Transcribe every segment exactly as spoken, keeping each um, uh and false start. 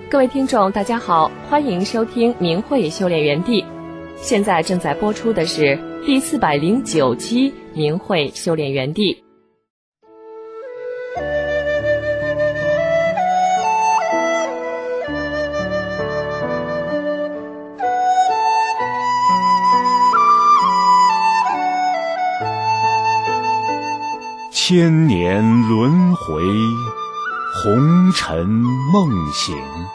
各位听众大家好，欢迎收听明慧修炼园地。现在正在播出的是第四百零九期明慧修炼园地。 千年轮回，红尘梦醒，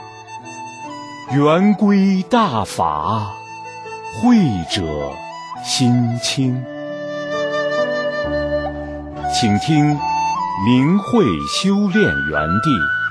圆规大法，慧者心清。请听明慧修炼园地。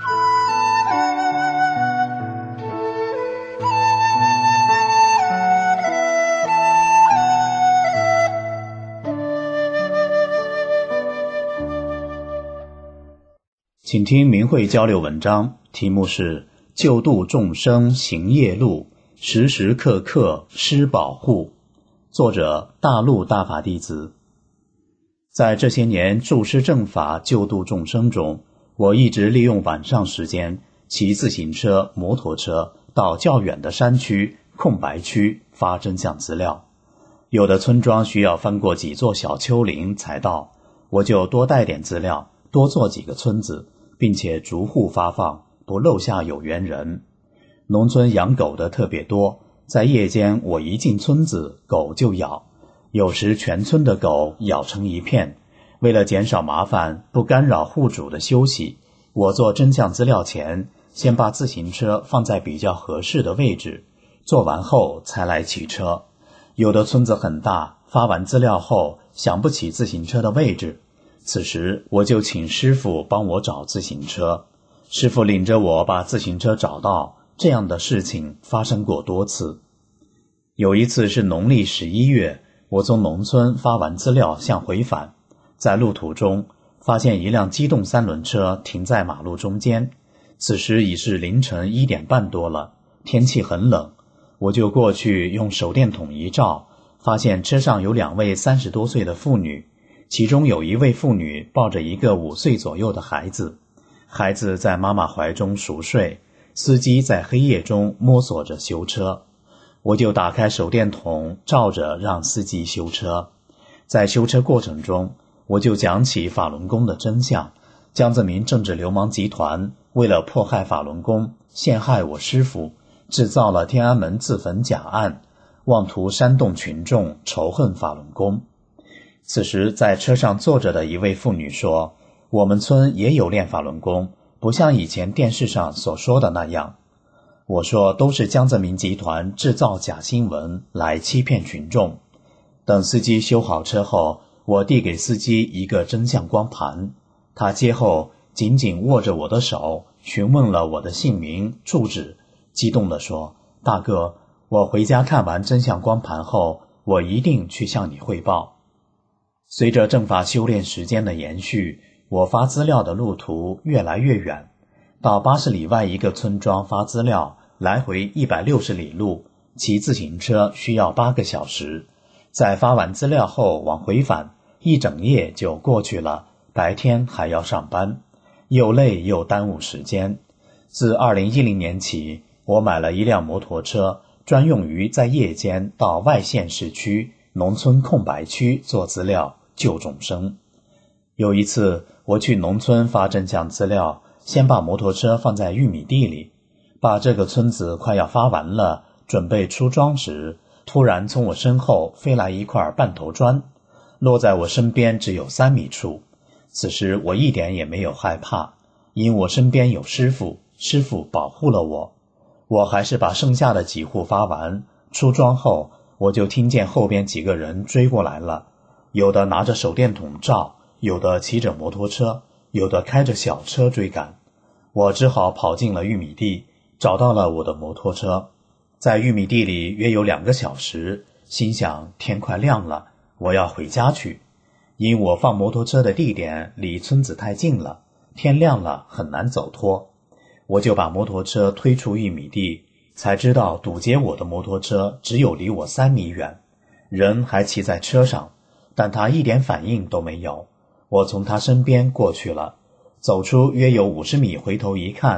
请听明慧交流文章，题目是救度众生行业路，时时刻刻施保护。作者大陆大法弟子。在这些年助师正法救度众生中，我一直利用晚上时间骑自行车、摩托车到较远的山区、空白区发真相资料。有的村庄需要翻过几座小丘陵才到，我就多带点资料，多做几个村子，并且逐户发放，不漏下有缘人。农村养狗的特别多，在夜间我一进村子，狗就咬，有时全村的狗咬成一片。为了减少麻烦，不干扰户主的休息，我做真相资料前，先把自行车放在比较合适的位置，做完后才来骑车。有的村子很大，发完资料后想不起自行车的位置，此时我就请师傅帮我找自行车，师傅领着我把自行车找到，这样的事情发生过多次。有一次是农历十一月，我从农村发完资料向回返，在路途中发现一辆机动三轮车停在马路中间，此时已是凌晨一点半多了，天气很冷，我就过去用手电筒一照，发现车上有两位三十多岁的妇女，其中有一位妇女抱着一个五岁左右的孩子，孩子在妈妈怀中熟睡，司机在黑夜中摸索着修车。我就打开手电筒照着让司机修车。在修车过程中，我就讲起法轮功的真相，江泽民政治流氓集团为了迫害法轮功，陷害我师父，制造了天安门自焚假案，妄图煽动群众仇恨法轮功。此时在车上坐着的一位妇女说，我们村也有练法轮功，不像以前电视上所说的那样。我说都是江泽民集团制造假新闻来欺骗群众。等司机修好车后，我递给司机一个真相光盘，他接后紧紧握着我的手，询问了我的姓名、住址，激动地说，大哥，我回家看完真相光盘后，我一定去向你汇报。随着正法修炼时间的延续，我发资料的路途越来越远，到八十里外一个村庄发资料，来回一百六十里路，骑自行车需要八个小时。在发完资料后往回返，一整夜就过去了，白天还要上班，又累又耽误时间。自二零一零年起，我买了一辆摩托车，专用于在夜间到外县市区、农村空白区做资料救众生。有一次我去农村发真相资料，先把摩托车放在玉米地里，把这个村子快要发完了，准备出庄时，突然从我身后飞来一块半头砖，落在我身边只有三米处。此时我一点也没有害怕，因我身边有师父，师父保护了我。我还是把剩下的几户发完，出庄后我就听见后边几个人追过来了，有的拿着手电筒照，有的骑着摩托车，有的开着小车追赶。我只好跑进了玉米地，找到了我的摩托车。在玉米地里约有两个小时，心想天快亮了，我要回家去。因我放摩托车的地点离村子太近了，天亮了很难走脱。我就把摩托车推出玉米地，才知道堵截我的摩托车只有离我三米远，人还骑在车上，但他一点反应都没有。我从他身边过去了，走出约有五十米，回头一看，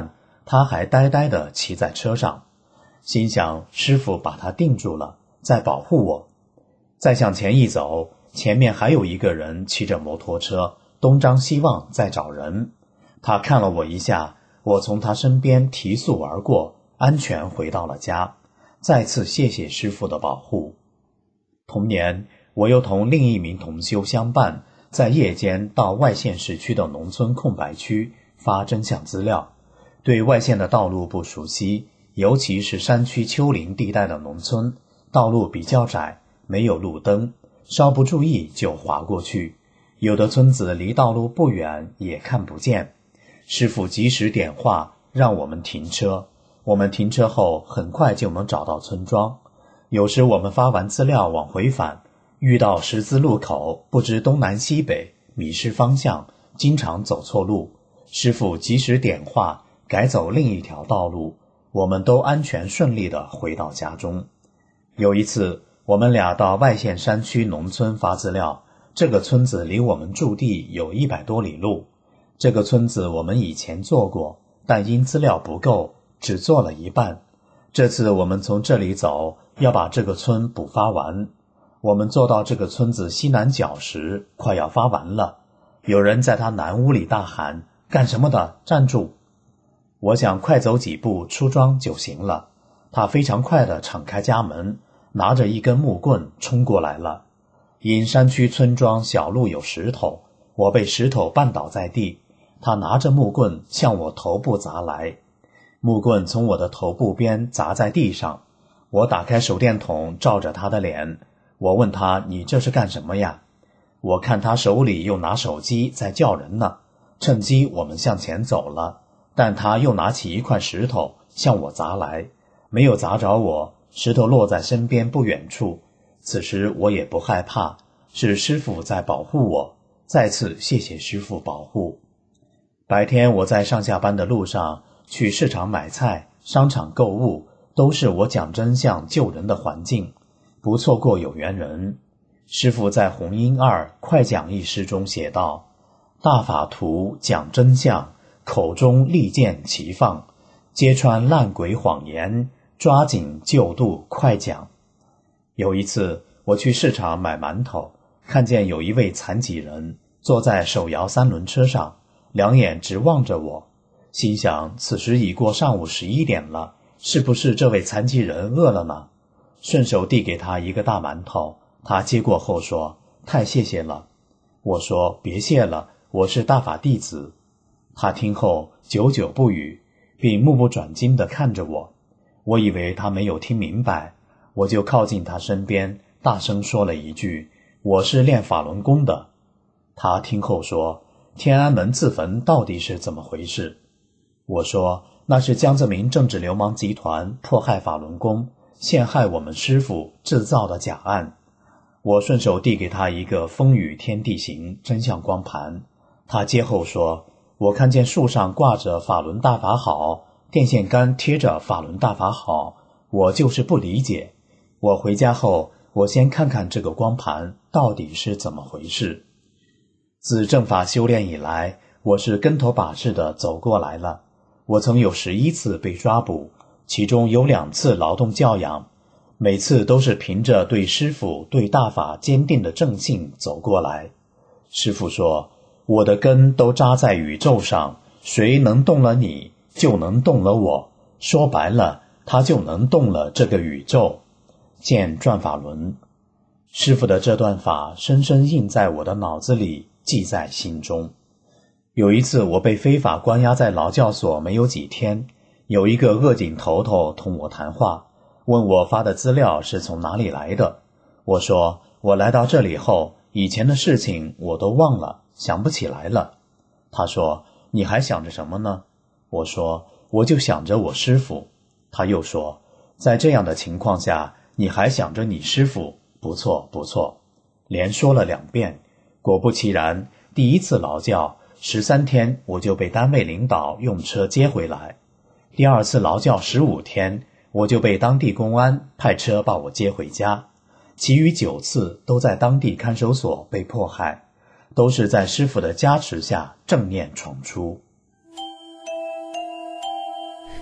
他还呆呆地骑在车上，心想师傅把他定住了，在保护我。再向前一走，前面还有一个人骑着摩托车，东张西望在找人。他看了我一下，我从他身边提速而过，安全回到了家，再次谢谢师傅的保护。同年，我又同另一名同修相伴，在夜间到外县市区的农村空白区发真相资料。对外县的道路不熟悉，尤其是山区丘陵地带的农村，道路比较窄，没有路灯，稍不注意就滑过去，有的村子离道路不远也看不见。师傅及时点话，让我们停车。我们停车后很快就能找到村庄。有时我们发完资料往回返，遇到十字路口，不知东南西北，迷失方向，经常走错路。师傅及时点话，改走另一条道路，我们都安全顺利地回到家中。有一次，我们俩到外县山区农村发资料，这个村子离我们驻地有一百多里路。这个村子我们以前做过，但因资料不够，只做了一半。这次我们从这里走，要把这个村补发完。我们做到这个村子西南角时，快要发完了。有人在他南屋里大喊：“干什么的？站住！”我想快走几步出庄就行了。他非常快地敞开家门，拿着一根木棍冲过来了。因山区村庄小路有石头，我被石头绊倒在地，他拿着木棍向我头部砸来。木棍从我的头部边砸在地上，我打开手电筒照着他的脸，我问他：“你这是干什么呀？”我看他手里又拿手机在叫人呢，趁机我们向前走了，但他又拿起一块石头向我砸来，没有砸着我，石头落在身边不远处。此时我也不害怕，是师父在保护我，再次谢谢师父保护。白天我在上下班的路上，去市场买菜，商场购物，都是我讲真相救人的环境，不错过有缘人。师父在弘音二快讲一诗中写道：“大法图讲真相，口中利剑齐放，揭穿烂鬼谎言，抓紧救度快讲。”有一次我去市场买馒头，看见有一位残疾人坐在手摇三轮车上，两眼直望着我，心想此时已过上午十一点了，是不是这位残疾人饿了呢？顺手递给他一个大馒头，他接过后说：“太谢谢了。”我说：“别谢了，我是大法弟子。”他听后久久不语，并目不转睛地看着我。我以为他没有听明白，我就靠近他身边，大声说了一句：“我是练法轮功的。”他听后说：“天安门自焚到底是怎么回事？”我说：“那是江泽民政治流氓集团迫害法轮功，陷害我们师父制造的假案。”我顺手递给他一个风雨天地行真相光盘，他接后说：“我看见树上挂着法轮大法好，电线杆贴着法轮大法好，我就是不理解。我回家后，我先看看这个光盘到底是怎么回事。”自正法修炼以来，我是跟头把式的走过来了。我曾有十一次被抓捕，其中有两次劳动教养，每次都是凭着对师父对大法坚定的正信走过来。师父说：“我的根都扎在宇宙上，谁能动了你，就能动了我。说白了，他就能动了这个宇宙。”见转法轮。师父的这段法深深印在我的脑子里，记在心中。有一次我被非法关押在劳教所没有几天，有一个恶警头头同我谈话，问我发的资料是从哪里来的。我说我来到这里后，以前的事情我都忘了，想不起来了。他说：“你还想着什么呢？”我说：“我就想着我师父。”他又说：“在这样的情况下，你还想着你师父，不错不错。”连说了两遍。果不其然，第一次劳教十三天，我就被单位领导用车接回来。第二次劳教十五天，我就被当地公安派车把我接回家。其余九次都在当地看守所被迫害，都是在师父的加持下正念闯出。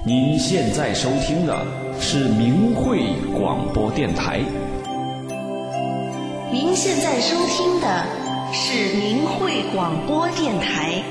您现在收听的是明慧广播电台。 您现在收听的是明慧广播电台。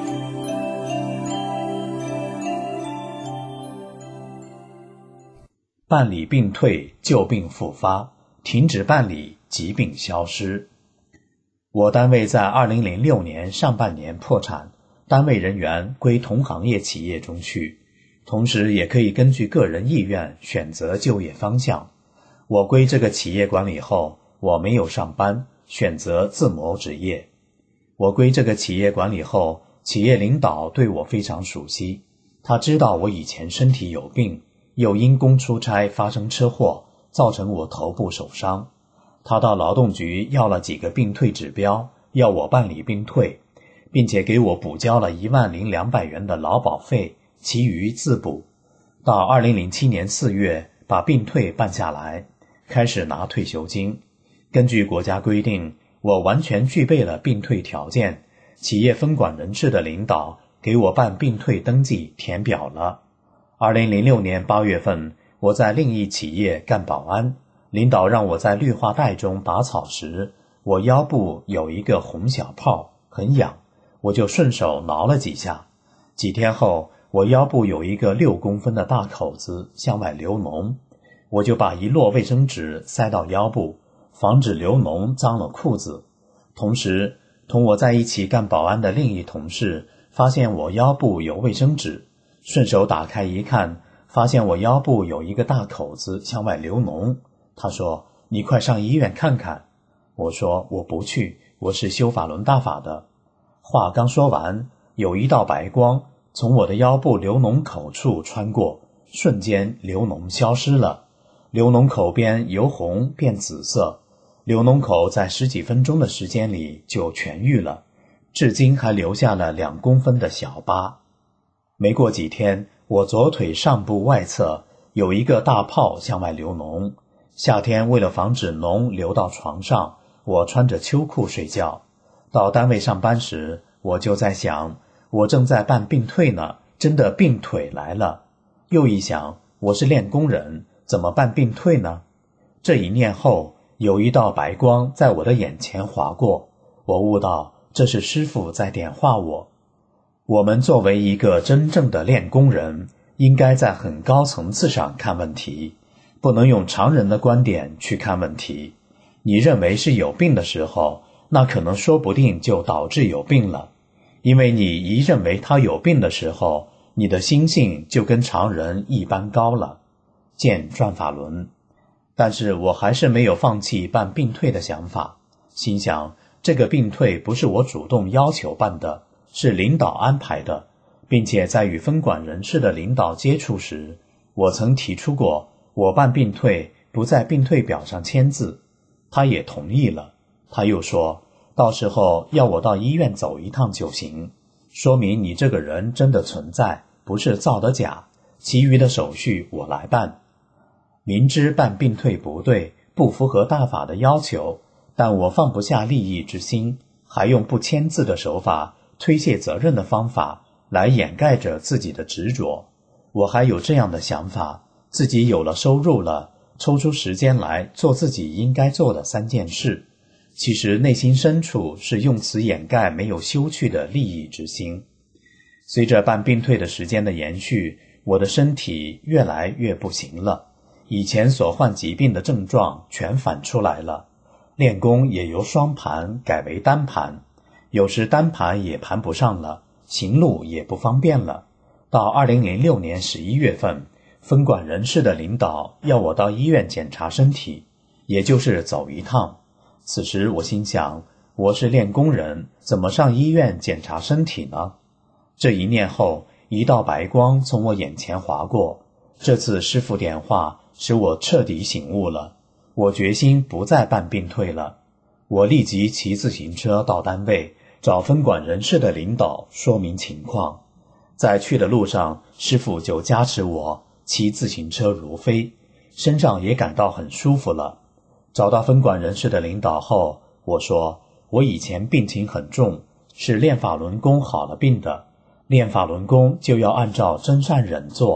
办理病退，旧病复发，停止办理，疾病消失。我单位在二零零六年上半年破产，单位人员归同行业企业中去，同时也可以根据个人意愿选择就业方向。我归这个企业管理后，我没有上班，选择自谋职业。我归这个企业管理后，企业领导对我非常熟悉，他知道我以前身体有病，又因公出差发生车祸，造成我头部受伤。他到劳动局要了几个病退指标，要我办理病退，并且给我补交了一万零两百元的劳保费，其余自补。到二零零七年四月，把病退办下来，开始拿退休金。根据国家规定，我完全具备了病退条件，企业分管人事的领导给我办病退登记填表了。二零零六年八月份，我在另一企业干保安，领导让我在绿化带中拔草时，我腰部有一个红小泡，很痒，我就顺手挠了几下。几天后，我腰部有一个六公分的大口子向外流脓，我就把一摞卫生纸塞到腰部，防止流脓脏了裤子。同时，同我在一起干保安的另一同事发现我腰部有卫生纸，顺手打开一看，发现我腰部有一个大口子向外流脓。他说：“你快上医院看看。”我说：“我不去，我是修法轮大法的。”话刚说完，有一道白光从我的腰部流脓口处穿过，瞬间流脓消失了。流脓口边由红变紫色，流脓口在十几分钟的时间里就痊愈了，至今还留下了两公分的小疤。没过几天，我左腿上部外侧有一个大泡向外流脓。夏天为了防止脓流到床上，我穿着秋裤睡觉。到单位上班时，我就在想，我正在办病退呢，真的病腿来了。又一想，我是练功人，怎么办病退呢？这一念后，有一道白光在我的眼前划过，我悟到这是师父在点化我。我们作为一个真正的练功人，应该在很高层次上看问题，不能用常人的观点去看问题。你认为是有病的时候，那可能说不定就导致有病了。因为你一认为他有病的时候，你的心性就跟常人一般高了。见转法轮。但是我还是没有放弃办病退的想法，心想这个病退不是我主动要求办的，是领导安排的，并且在与分管人事的领导接触时，我曾提出过我办病退不在病退表上签字，他也同意了。他又说到时候要我到医院走一趟就行，说明你这个人真的存在，不是造的假，其余的手续我来办。明知办病退不对，不符合大法的要求，但我放不下利益之心，还用不签字的手法，推卸责任的方法来掩盖着自己的执着。我还有这样的想法，自己有了收入了，抽出时间来做自己应该做的三件事，其实内心深处是用此掩盖没有修去的利益之心。随着办病退的时间的延续，我的身体越来越不行了，以前所患疾病的症状全反出来了，练功也由双盘改为单盘，有时单盘也盘不上了，行路也不方便了。到二零零六年十一月份，分管人事的领导要我到医院检查身体，也就是走一趟。此时我心想，我是练功人，怎么上医院检查身体呢？这一念后，一道白光从我眼前划过，这次师父点化使我彻底醒悟了，我决心不再办病退了。我立即骑自行车到单位，找分管人事的领导说明情况。在去的路上，师父就加持我骑自行车如飞，身上也感到很舒服了。找到分管人事的领导后，我说我以前病情很重，是练法轮功好了病的，练法轮功就要按照真善忍做，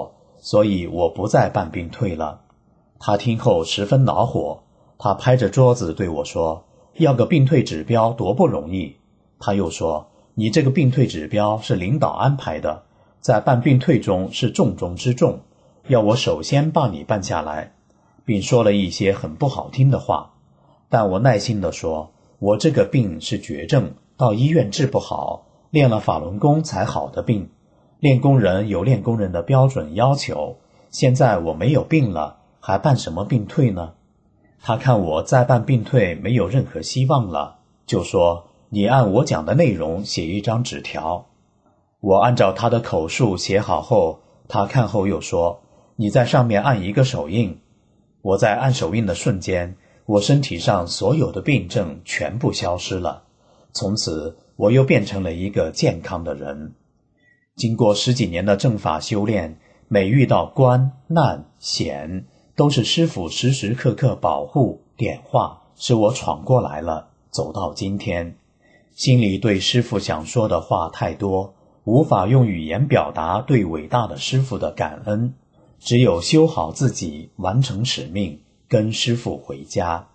所以我不再办病退了。他听后十分恼火，他拍着桌子对我说，要个病退指标多不容易。他又说，你这个病退指标是领导安排的，在办病退中是重中之重，要我首先帮你办下来，并说了一些很不好听的话。但我耐心地说，我这个病是绝症，到医院治不好，练了法轮功才好的病，练功人有练功人的标准要求，现在我没有病了，还办什么病退呢？他看我再办病退没有任何希望了，就说，你按我讲的内容写一张纸条。我按照他的口述写好后，他看后又说，你在上面按一个手印。我在按手印的瞬间，我身体上所有的病症全部消失了，从此我又变成了一个健康的人。经过十几年的正法修炼，每遇到关难险，都是师父时时刻刻保护点化，使我闯过来了，走到今天。心里对师父想说的话太多，无法用语言表达对伟大的师父的感恩，只有修好自己，完成使命，跟师父回家。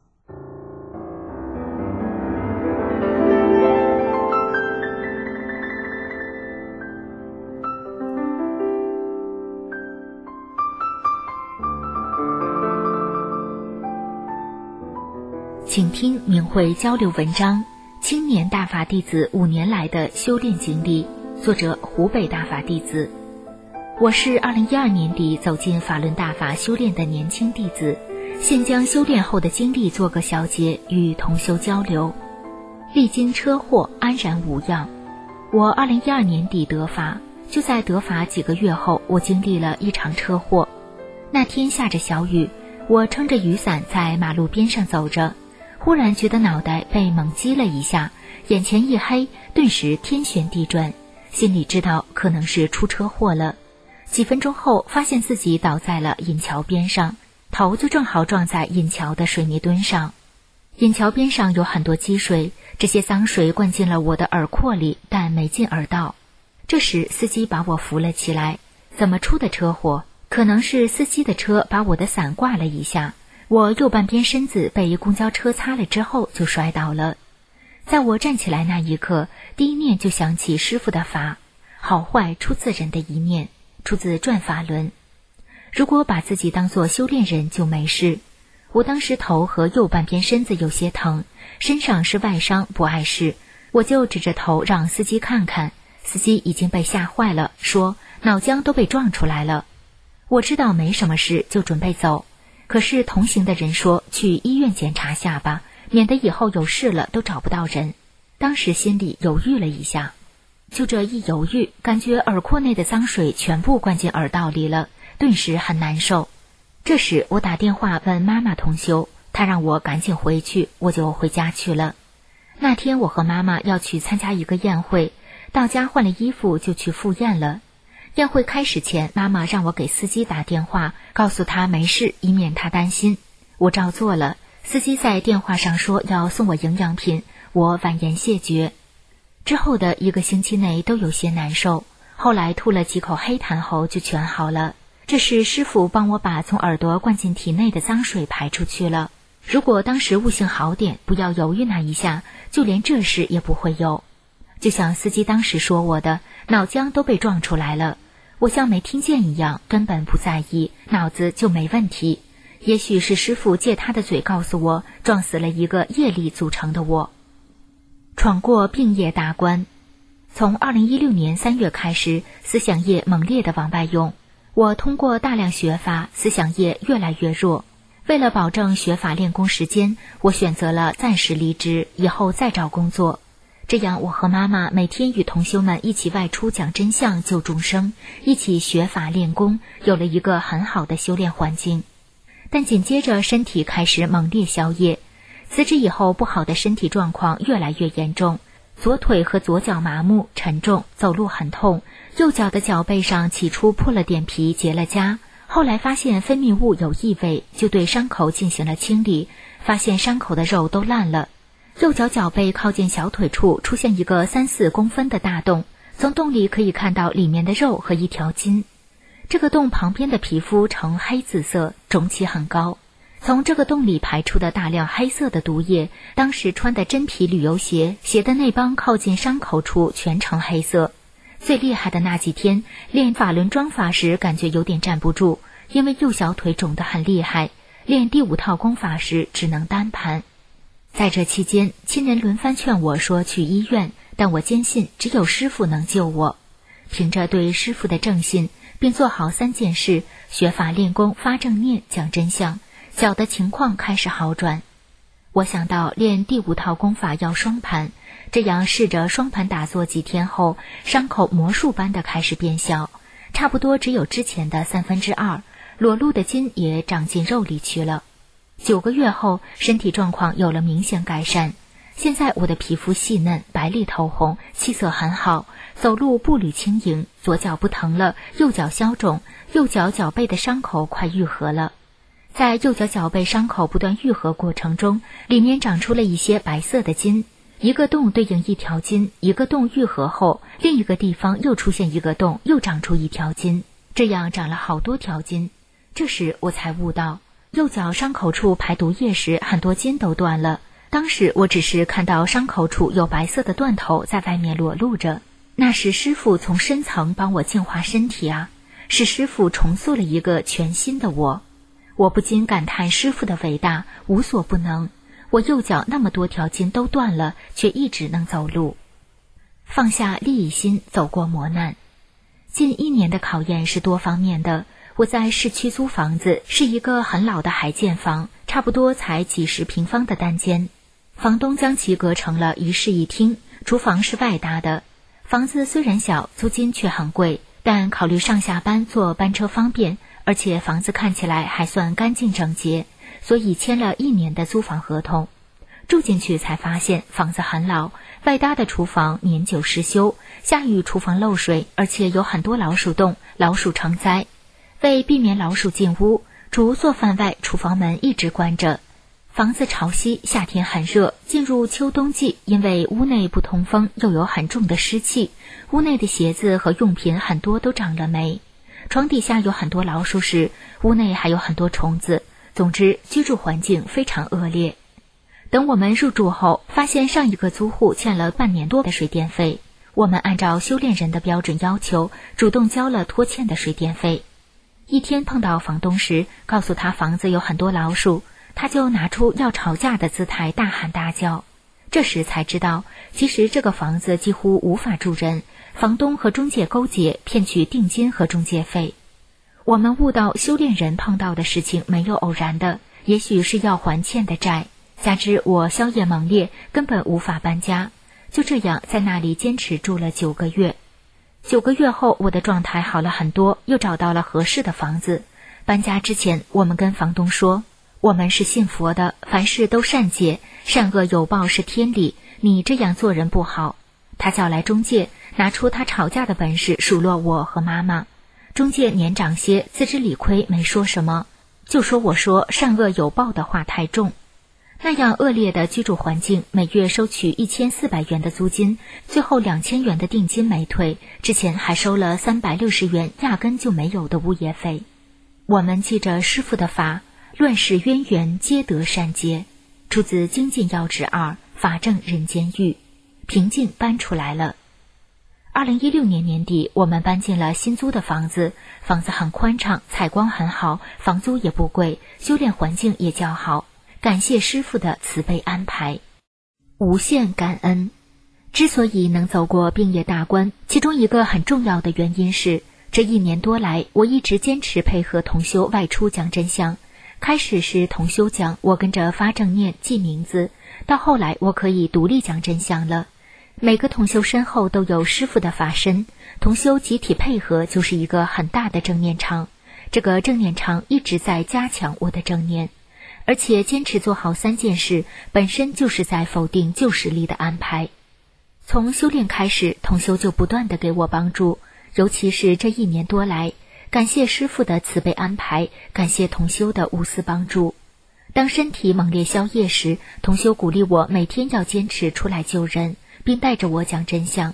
请听明慧交流文章，青年大法弟子五年来的修炼经历，作者湖北大法弟子。我是二零一二年底走进法轮大法修炼的年轻弟子，现将修炼后的经历做个小结，与同修交流。历经车祸安然无恙。我二零一二年底得法，就在得法几个月后，我经历了一场车祸。那天下着小雨，我撑着雨伞在马路边上走着，忽然觉得脑袋被猛击了一下，眼前一黑，顿时天旋地转，心里知道可能是出车祸了。几分钟后，发现自己倒在了引桥边上，头就正好撞在引桥的水泥墩上。引桥边上有很多积水，这些脏水灌进了我的耳廓里，但没进耳道。这时司机把我扶了起来。怎么出的车祸？可能是司机的车把我的伞挂了一下，我右半边身子被公交车擦了之后就摔倒了。在我站起来那一刻，第一念就想起师父的法，好坏出自人的一念，出自转法轮。如果把自己当作修炼人就没事。我当时头和右半边身子有些疼，身上是外伤不碍事，我就指着头让司机看看，司机已经被吓坏了，说脑浆都被撞出来了。我知道没什么事，就准备走。可是同行的人说去医院检查下吧，免得以后有事了都找不到人。当时心里犹豫了一下，就这一犹豫，感觉耳廓内的脏水全部灌进耳道里了，顿时很难受。这时我打电话问妈妈同修，她让我赶紧回去，我就回家去了。那天我和妈妈要去参加一个宴会，到家换了衣服就去赴宴了。宴会开始前，妈妈让我给司机打电话，告诉他没事，以免他担心。我照做了，司机在电话上说要送我营养品，我婉言谢绝。之后的一个星期内都有些难受，后来吐了几口黑痰后就全好了。这是师父帮我把从耳朵灌进体内的脏水排出去了。如果当时悟性好点，不要犹豫那一下，就连这事也不会有。就像司机当时说我的，脑浆都被撞出来了，我像没听见一样，根本不在意，脑子就没问题。也许是师父借他的嘴告诉我，撞死了一个业力组成的我。闯过病业大关。从二零一六年三月开始，思想业猛烈的往外涌。我通过大量学法，思想业越来越弱。为了保证学法练功时间，我选择了暂时离职，以后再找工作。这样我和妈妈每天与同修们一起外出讲真相救众生，一起学法练功，有了一个很好的修炼环境。但紧接着身体开始猛烈消业，辞职以后不好的身体状况越来越严重，左腿和左脚麻木沉重，走路很痛，右脚的脚背上起初破了点皮结了痂，后来发现分泌物有异味，就对伤口进行了清理，发现伤口的肉都烂了。右脚脚背靠近小腿处出现一个三四公分的大洞，从洞里可以看到里面的肉和一条筋。 这个洞旁边的皮肤呈黑紫色，肿起很高。从这个洞里排出的大量黑色的毒液，当时穿的真皮旅游鞋，鞋的内帮靠近伤口处全呈黑色。最厉害的那几天，练法轮桩法时感觉有点站不住，因为右小腿肿得很厉害，练第五套功法时只能单盘。在这期间，亲人轮番劝我说去医院，但我坚信只有师父能救我。凭着对师父的正信，并做好三件事，学法练功，发正念，讲真相，脚的情况开始好转。我想到练第五套功法要双盘，这样试着双盘打坐几天后，伤口魔术般的开始变小，差不多只有之前的三分之二，裸露的筋也长进肉里去了。九个月后，身体状况有了明显改善。现在我的皮肤细嫩，白里透红，气色很好，走路步履轻盈，左脚不疼了，右脚消肿，右脚脚背的伤口快愈合了。在右脚脚背伤口不断愈合过程中，里面长出了一些白色的筋，一个洞对应一条筋，一个洞愈合后，另一个地方又出现一个洞，又长出一条筋，这样长了好多条筋。这时我才悟到，右脚伤口处排毒液时，很多筋都断了。当时我只是看到伤口处有白色的断头在外面裸露着，那是师父从深层帮我净化身体啊，是师父重塑了一个全新的我。我不禁感叹师父的伟大，无所不能。我右脚那么多条筋都断了，却一直能走路。放下利益心，走过磨难。近一年的考验是多方面的。我在市区租房子，是一个很老的海建房，差不多才几十平方的单间。房东将其隔成了一室一厅，厨房是外搭的。房子虽然小，租金却很贵，但考虑上下班坐班车方便，而且房子看起来还算干净整洁，所以签了一年的租房合同。住进去才发现房子很老，外搭的厨房年久失修，下雨厨房漏水，而且有很多老鼠洞，老鼠成灾。为避免老鼠进屋，除做饭外，厨房门一直关着。房子潮汐，夏天很热，进入秋冬季，因为屋内不通风，又有很重的湿气，屋内的鞋子和用品很多都长了霉。床底下有很多老鼠屎，屋内还有很多虫子。总之，居住环境非常恶劣。等我们入住后，发现上一个租户欠了半年多的水电费，我们按照修炼人的标准要求，主动交了拖欠的水电费。一天碰到房东时，告诉他房子有很多老鼠，他就拿出要吵架的姿态，大喊大叫。这时才知道，其实这个房子几乎无法住人，房东和中介勾结，骗取定金和中介费。我们悟到修炼人碰到的事情没有偶然的，也许是要还欠的债，加之我宵夜猛烈，根本无法搬家，就这样在那里坚持住了九个月。九个月后，我的状态好了很多，又找到了合适的房子。搬家之前，我们跟房东说，我们是信佛的，凡事都善解，善恶有报是天理，你这样做人不好。他叫来中介，拿出他吵架的本事数落我和妈妈。中介年长些，自知理亏，没说什么，就说我说善恶有报的话太重。那样恶劣的居住环境，每月收取一千四百元的租金，最后两千元的定金没退，之前还收了三百六十元压根就没有的物业费。我们记着师父的法，乱世渊源皆得善解，出自《精进要旨二》，法正人间狱，平静搬出来了。二零一六年年底，我们搬进了新租的房子，房子很宽敞，采光很好，房租也不贵，修炼环境也较好。感谢师父的慈悲安排，无限感恩。之所以能走过病业大关，其中一个很重要的原因是，这一年多来，我一直坚持配合同修外出讲真相。开始是同修讲，我跟着发正念记名字，到后来我可以独立讲真相了。每个同修身后都有师父的法身，同修集体配合就是一个很大的正念场。这个正念场一直在加强我的正念。而且坚持做好三件事，本身就是在否定旧时力的安排。从修炼开始，同修就不断地给我帮助，尤其是这一年多来，感谢师父的慈悲安排，感谢同修的无私帮助。当身体猛烈消业时，同修鼓励我每天要坚持出来救人，并带着我讲真相。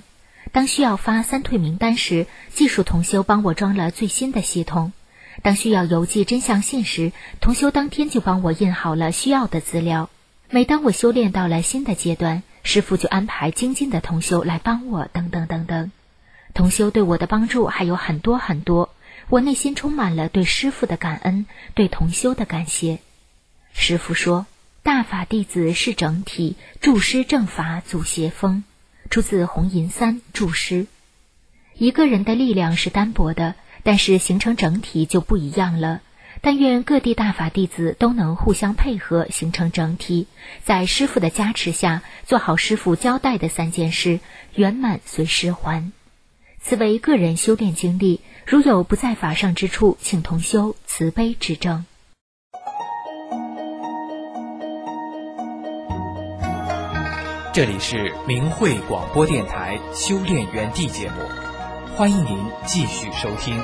当需要发三退名单时，技术同修帮我装了最新的系统；当需要邮寄真相信时，同修当天就帮我印好了需要的资料。每当我修炼到了新的阶段，师父就安排精进的同修来帮我，等等等等。同修对我的帮助还有很多很多，我内心充满了对师父的感恩，对同修的感谢。师父说，大法弟子是整体，注师正法阻邪风，出自红银三注师。一个人的力量是单薄的，但是形成整体就不一样了。但愿各地大法弟子都能互相配合，形成整体，在师父的加持下，做好师父交代的三件事，圆满随师还。此为个人修炼经历，如有不在法上之处，请同修慈悲指正。 这里是明慧广播电台修炼园地节目，欢迎您继续收听。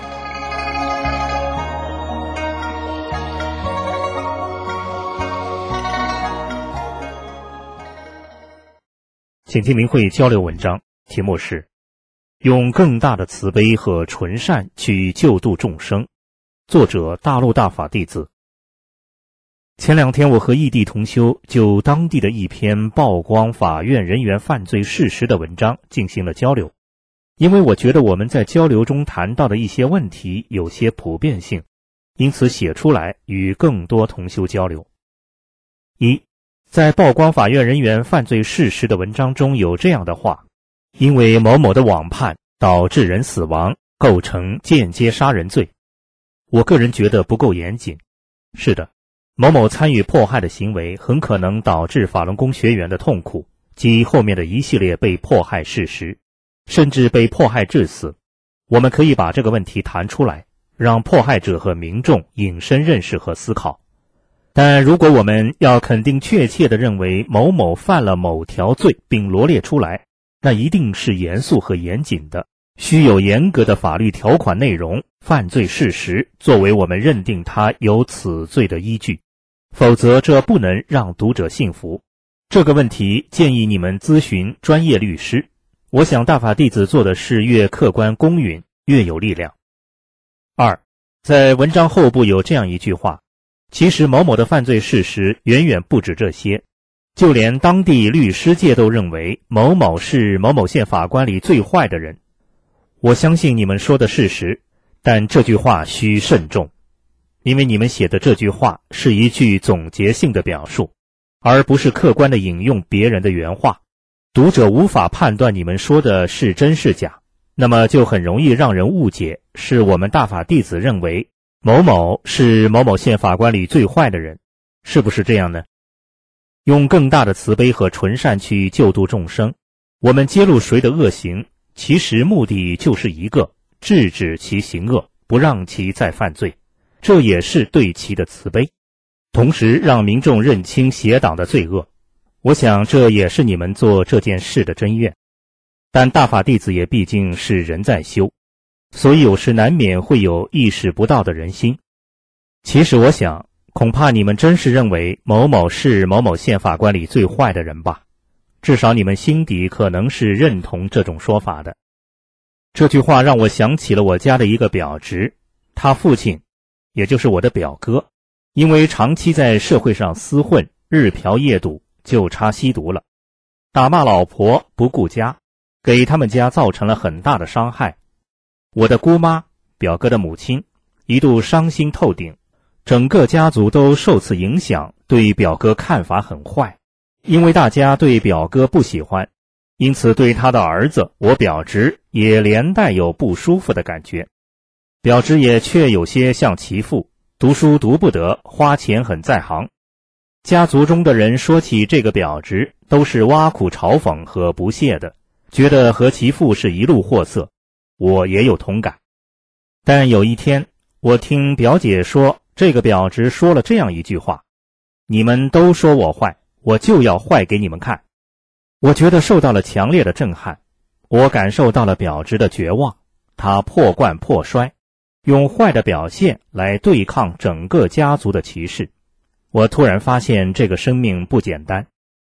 请听明慧交流文章，题目是用更大的慈悲和纯善去救度众生，作者大陆大法弟子。前两天我和异地同修就当地的一篇曝光法院人员犯罪事实的文章进行了交流，因为我觉得我们在交流中谈到的一些问题有些普遍性，因此写出来与更多同修交流。一，在曝光法院人员犯罪事实的文章中有这样的话，因为某某的网判导致人死亡，构成间接杀人罪。我个人觉得不够严谨。是的，某某参与迫害的行为很可能导致法轮功学员的痛苦及后面的一系列被迫害事实，甚至被迫害致死。我们可以把这个问题谈出来，让迫害者和民众引申认识和思考。但如果我们要肯定确切地认为某某犯了某条罪并罗列出来，那一定是严肃和严谨的，需有严格的法律条款内容、犯罪事实作为我们认定他有此罪的依据，否则这不能让读者信服。这个问题建议你们咨询专业律师。我想大法弟子做的事越客观公允，越有力量。二，在文章后部有这样一句话，其实某某的犯罪事实远远不止这些，就连当地律师界都认为某某是某某县法官里最坏的人。我相信你们说的事实，但这句话需慎重，因为你们写的这句话是一句总结性的表述，而不是客观地引用别人的原话。读者无法判断你们说的是真是假，那么就很容易让人误解是我们大法弟子认为某某是某某县法官里最坏的人，是不是这样呢？用更大的慈悲和纯善去救度众生，我们揭露谁的恶行，其实目的就是一个，制止其行恶，不让其再犯罪，这也是对其的慈悲，同时让民众认清邪党的罪恶。我想这也是你们做这件事的真愿。但大法弟子也毕竟是人在修，所以有时难免会有意识不到的人心。其实我想，恐怕你们真是认为某某是某某县法官里最坏的人吧，至少你们心底可能是认同这种说法的。这句话让我想起了我家的一个表侄，他父亲，也就是我的表哥，因为长期在社会上厮混，日嫖夜赌，就差吸毒了，打骂老婆，不顾家，给他们家造成了很大的伤害。我的姑妈，表哥的母亲，一度伤心透顶，整个家族都受此影响，对表哥看法很坏。因为大家对表哥不喜欢，因此对他的儿子我表侄也连带有不舒服的感觉。表侄也确有些像其父，读书读不得，花钱很在行。家族中的人说起这个表侄，都是挖苦嘲讽和不屑的，觉得和其父是一路货色。我也有同感。但有一天，我听表姐说，这个表侄说了这样一句话：你们都说我坏，我就要坏给你们看。我觉得受到了强烈的震撼，我感受到了表侄的绝望，他破罐破摔，用坏的表现来对抗整个家族的歧视。我突然发现这个生命不简单，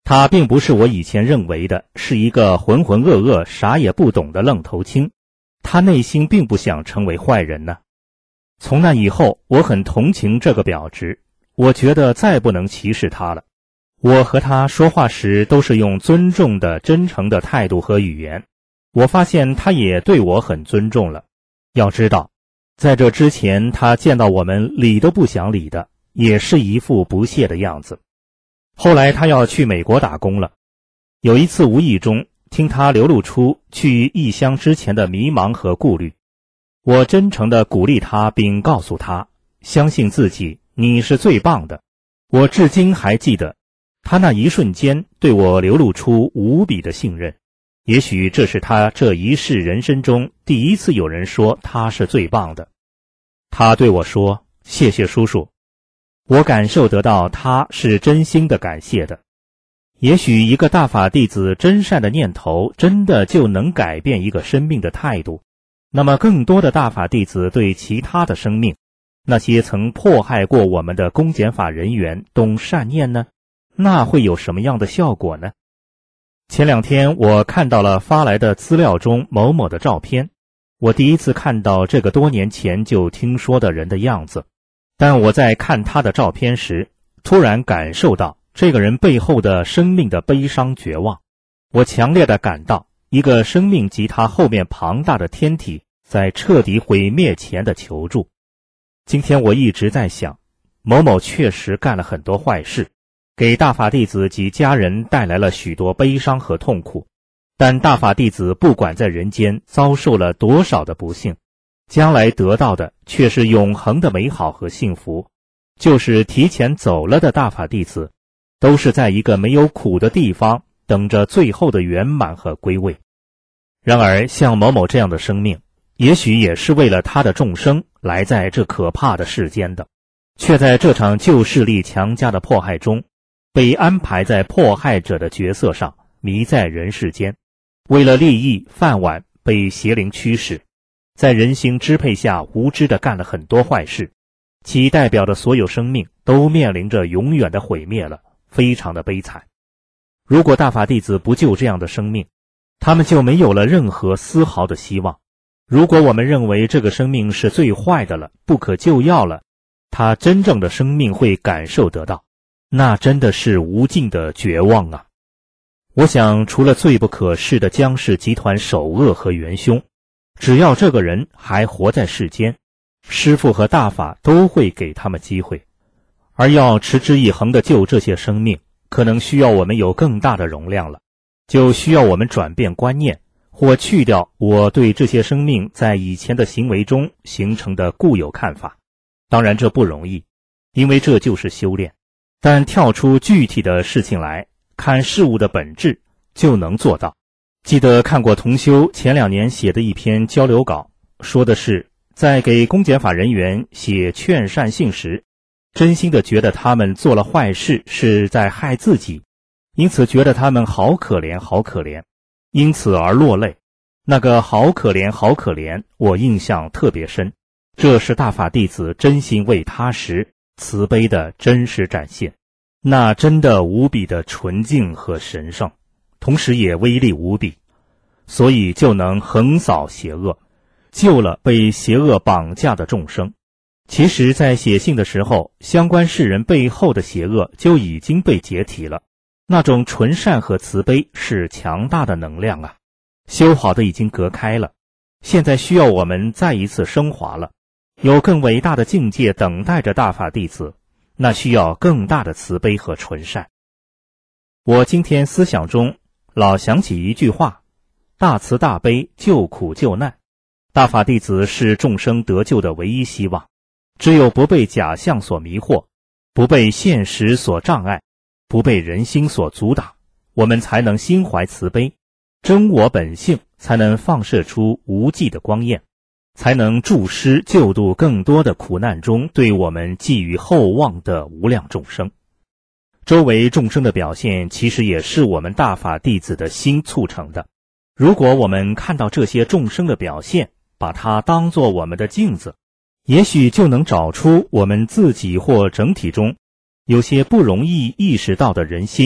他并不是我以前认为的是一个浑浑噩噩啥也不懂的愣头青，他内心并不想成为坏人呢。从那以后，我很同情这个表侄，我觉得再不能歧视他了。我和他说话时都是用尊重的、真诚的态度和语言，我发现他也对我很尊重了。要知道，在这之前他见到我们理都不想理的，也是一副不屑的样子。后来他要去美国打工了，有一次无意中听他流露出去异乡之前的迷茫和顾虑，我真诚地鼓励他，并告诉他相信自己，你是最棒的。我至今还记得他那一瞬间对我流露出无比的信任，也许这是他这一世人生中第一次有人说他是最棒的。他对我说，谢谢叔叔。我感受得到他是真心的感谢的。也许一个大法弟子真善的念头真的就能改变一个生命的态度，那么更多的大法弟子对其他的生命，那些曾迫害过我们的公检法人员动善念呢？那会有什么样的效果呢？前两天我看到了发来的资料中某某的照片，我第一次看到这个多年前就听说的人的样子，但我在看他的照片时，突然感受到这个人背后的生命的悲伤绝望。我强烈地感到一个生命及他后面庞大的天体在彻底毁灭前的求助。今天我一直在想，某某确实干了很多坏事，给大法弟子及家人带来了许多悲伤和痛苦，但大法弟子不管在人间遭受了多少的不幸，将来得到的却是永恒的美好和幸福。就是提前走了的大法弟子，都是在一个没有苦的地方等着最后的圆满和归位。然而像某某这样的生命，也许也是为了他的众生来在这可怕的世间的，却在这场旧势力强加的迫害中，被安排在迫害者的角色上，迷在人世间，为了利益饭碗被邪灵驱使，在人心支配下无知地干了很多坏事，其代表的所有生命都面临着永远的毁灭了，非常的悲惨。如果大法弟子不救这样的生命，他们就没有了任何丝毫的希望。如果我们认为这个生命是最坏的了，不可救药了，他真正的生命会感受得到，那真的是无尽的绝望啊！我想除了罪不可赦的江氏集团首恶和元凶，只要这个人还活在世间，师父和大法都会给他们机会。而要持之以恒地救这些生命，可能需要我们有更大的容量了，就需要我们转变观念，或去掉我对这些生命在以前的行为中形成的固有看法。当然这不容易，因为这就是修炼，但跳出具体的事情来看事物的本质，就能做到。记得看过同修前两年写的一篇交流稿，说的是在给公检法人员写劝善信时，真心的觉得他们做了坏事是在害自己，因此觉得他们好可怜好可怜，因此而落泪。那个好可怜好可怜我印象特别深，这是大法弟子真心为他时慈悲的真实展现，那真的无比的纯净和神圣，同时也威力无比，所以就能横扫邪恶，救了被邪恶绑架的众生。其实在写信的时候，相关世人背后的邪恶就已经被解体了，那种纯善和慈悲是强大的能量啊，修好的已经隔开了，现在需要我们再一次升华了，有更伟大的境界等待着大法弟子，那需要更大的慈悲和纯善。我今天思想中老想起一句话，大慈大悲，救苦救难，大法弟子是众生得救的唯一希望。只有不被假象所迷惑，不被现实所障碍，不被人心所阻挡，我们才能心怀慈悲，真我本性才能放射出无际的光焰，才能助师救度更多的苦难中对我们寄予厚望的无量众生。周围众生的表现其实也是我们大法弟子的心促成的。如果我们看到这些众生的表现，把它当作我们的镜子，也许就能找出我们自己或整体中有些不容易意识到的人心，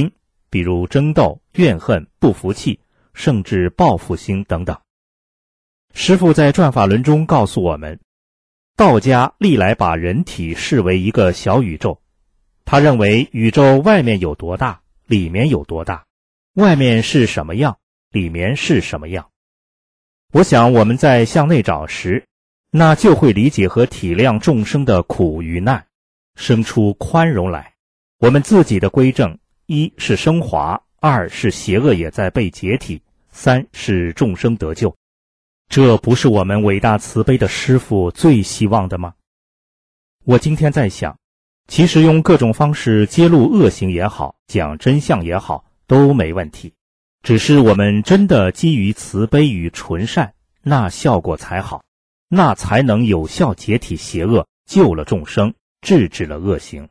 比如争斗、怨恨、不服气，甚至报复心等等。师父在转法轮中告诉我们，道家历来把人体视为一个小宇宙，他认为宇宙外面有多大，里面有多大，外面是什么样，里面是什么样。我想我们在向内找时，那就会理解和体谅众生的苦与难，生出宽容来。我们自己的归正，一是升华，二是邪恶也在被解体，三是众生得救。这不是我们伟大慈悲的师父最希望的吗？我今天在想，其实用各种方式揭露恶行也好，讲真相也好，都没问题。只是我们真的基于慈悲与纯善，那效果才好，那才能有效解体邪恶，救了众生，制止了恶行。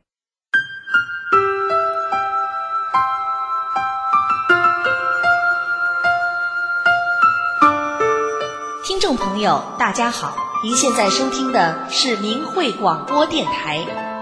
听众朋友，大家好，您现在收听的是明慧广播电台。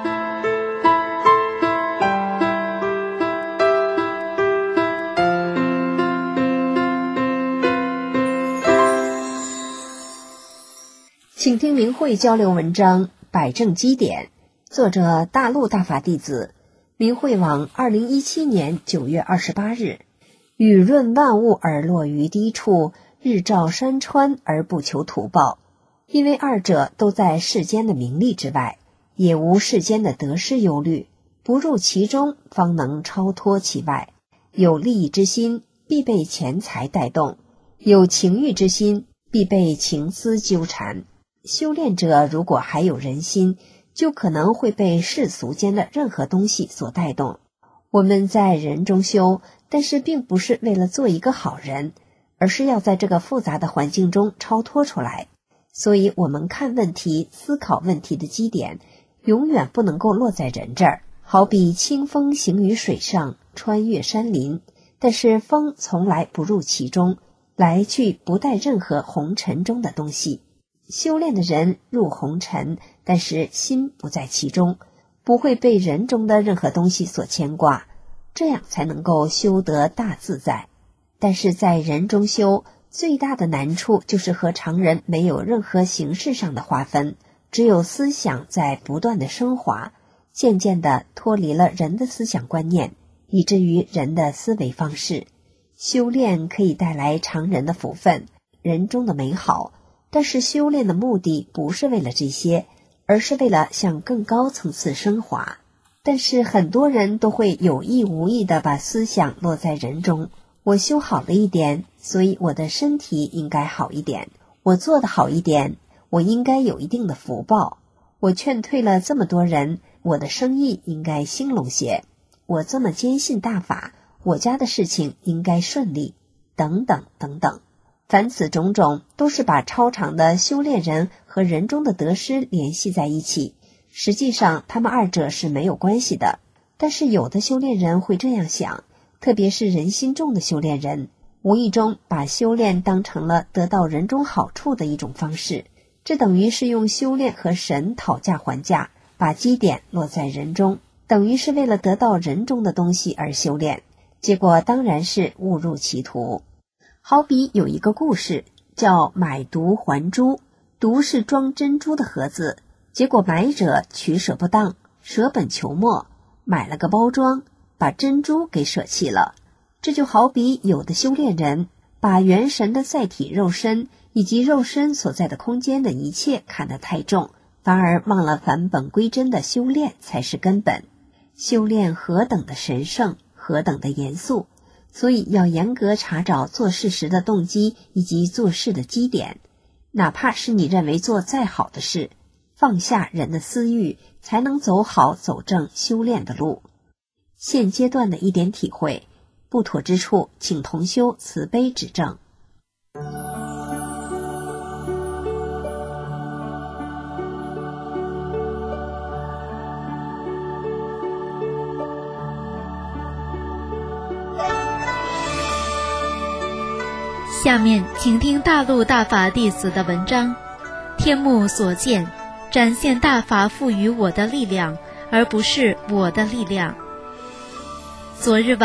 请听明慧交流文章《摆正基点》，作者大陆大法弟子，明慧网二零一七年九月二十八日。雨润万物而落于低处，日照山川而不求图报，因为二者都在世间的名利之外，也无世间的得失忧虑，不入其中方能超脱其外。有利益之心，必被钱财带动；有情欲之心，必被情思纠缠。修炼者如果还有人心，就可能会被世俗间的任何东西所带动。我们在人中修，但是并不是为了做一个好人，而是要在这个复杂的环境中超脱出来。所以我们看问题、思考问题的基点，永远不能够落在人这儿。好比清风行于水上，穿越山林，但是风从来不入其中，来去不带任何红尘中的东西。修炼的人入红尘，但是心不在其中，不会被人中的任何东西所牵挂，这样才能够修得大自在。但是在人中修，最大的难处就是和常人没有任何形式上的划分，只有思想在不断的升华，渐渐地脱离了人的思想观念，以至于人的思维方式。修炼可以带来常人的福分，人中的美好，但是修炼的目的不是为了这些，而是为了向更高层次升华。但是很多人都会有意无意地把思想落在人中，我修好了一点，所以我的身体应该好一点，我做得好一点，我应该有一定的福报，我劝退了这么多人，我的生意应该兴隆些，我这么坚信大法，我家的事情应该顺利，等等等等。凡此种种，都是把超常的修炼人和人中的得失联系在一起，实际上他们二者是没有关系的。但是有的修炼人会这样想，特别是人心重的修炼人，无意中把修炼当成了得到人中好处的一种方式，这等于是用修炼和神讨价还价，把基点落在人中，等于是为了得到人中的东西而修炼，结果当然是误入歧途。好比有一个故事叫买椟还珠，椟是装珍珠的盒子，结果买者取舍不当，舍本求末，买了个包装，把珍珠给舍弃了。这就好比有的修炼人把元神的载体肉身以及肉身所在的空间的一切看得太重，反而忘了返本归真的修炼才是根本。修炼何等的神圣，何等的严肃，所以要严格查找做事时的动机以及做事的基点，哪怕是你认为做再好的事，放下人的私欲，才能走好走正修炼的路。现阶段的一点体会，不妥之处请同修慈悲指正。 下面请听大陆大法弟子的文章，天目所见，展现大法赋予我的力量，而不是我的力量。昨日晚，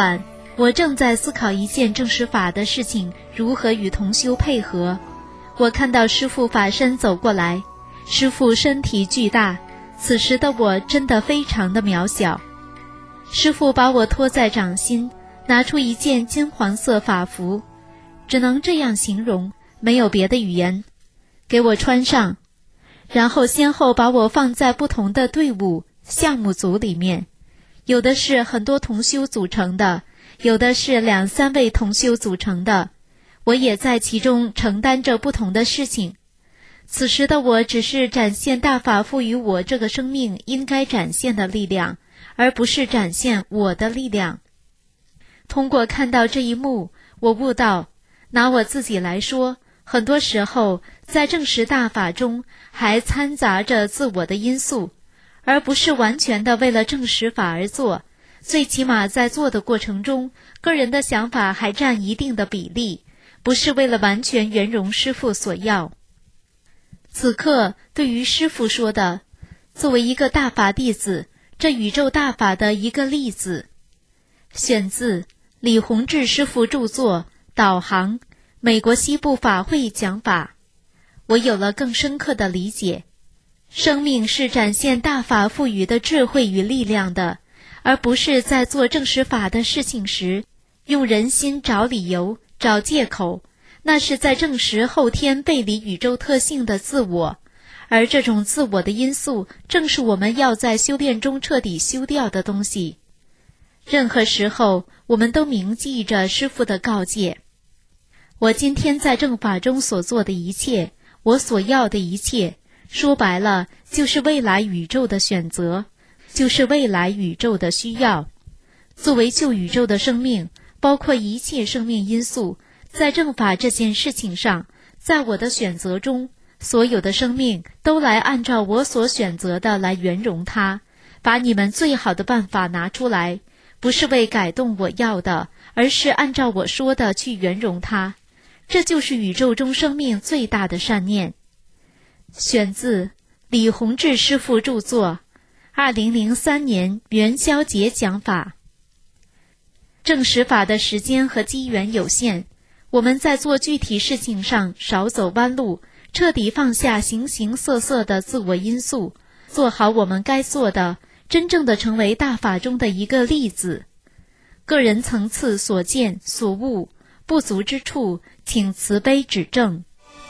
我正在思考一件正实法的事情如何与同修配合。我看到师父法身走过来，师父身体巨大，此时的我真的非常的渺小。师父把我托在掌心，拿出一件金黄色法服，只能这样形容，没有别的语言，给我穿上，然后先后把我放在不同的队伍项目组里面，有的是很多同修组成的，有的是两三位同修组成的，我也在其中承担着不同的事情。此时的我只是展现大法赋予我这个生命应该展现的力量，而不是展现我的力量。通过看到这一幕，我悟到，拿我自己来说，很多时候在证实大法中还掺杂着自我的因素，而不是完全的为了证实法而做。最起码在做的过程中，个人的想法还占一定的比例，不是为了完全圆融师父所要。此刻对于师父说的，作为一个大法弟子，这宇宙大法的一个例子，选自李洪志师父著作《导航美国西部法会讲法》，我有了更深刻的理解。生命是展现大法赋予的智慧与力量的，而不是在做证实法的事情时用人心找理由找借口，那是在证实后天背离宇宙特性的自我，而这种自我的因素正是我们要在修炼中彻底修掉的东西。任何时候我们都铭记着师父的告诫，我今天在正法中所做的一切，我所要的一切，说白了就是未来宇宙的选择，就是未来宇宙的需要。作为旧宇宙的生命，包括一切生命因素，在正法这件事情上，在我的选择中，所有的生命都来按照我所选择的来圆融它，把你们最好的办法拿出来，不是为改动我要的，而是按照我说的去圆融它。这就是宇宙中生命最大的善念。选自李洪志师父著作二零零三年元宵节讲法。证实法的时间和机缘有限，我们在做具体事情上少走弯路，彻底放下形形色色的自我因素，做好我们该做的，真正的成为大法中的一个例子。个人层次所见所悟不足之处，请慈悲指正。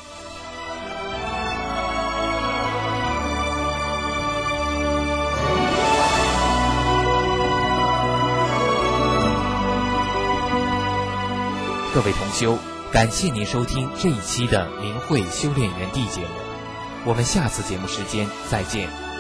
各位同修，感谢您收听这一期的明慧修炼园地节目，我们下次节目时间再见。